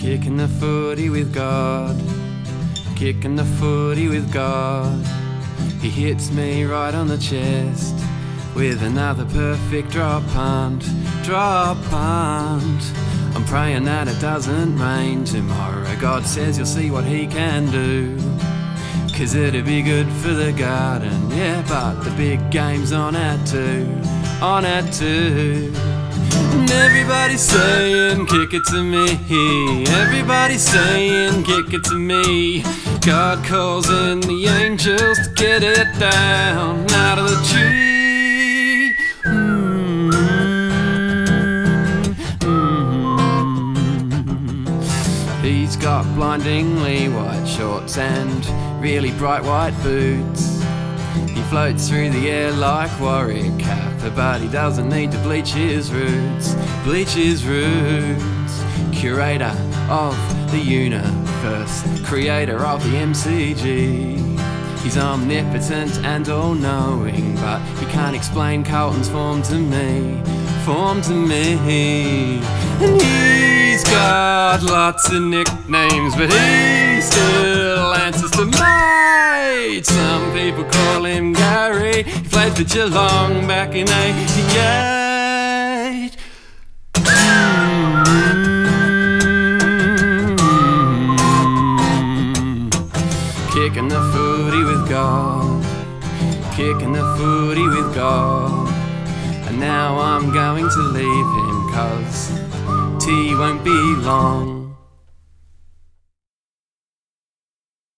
Kicking the footy with God, kicking the footy with God. He hits me right on the chest with another perfect drop punt, drop punt. I'm praying that it doesn't rain tomorrow. God says you'll see what he can do, 'cause it'd be good for the garden. Yeah, but the big game's on at 2, on at 2. And everybody's saying, kick it to me. Everybody's saying, kick it to me. God calls in the angels to get it down out of the tree. He's got blindingly white shorts and really bright white boots. He floats through the air like Warwick Capper, but he doesn't need to bleach his roots, bleach his roots. Curator of the universe, creator of the MCG. He's omnipotent and all-knowing, but he can't explain Carlton's form to me, form to me. And he's got lots of nicknames, but he still answers to mate. Some people call him Gary. He played for Geelong back in '88. Kicking the footy with God, kicking the footy with God. And now I'm going to leave him, 'cause tea won't be long.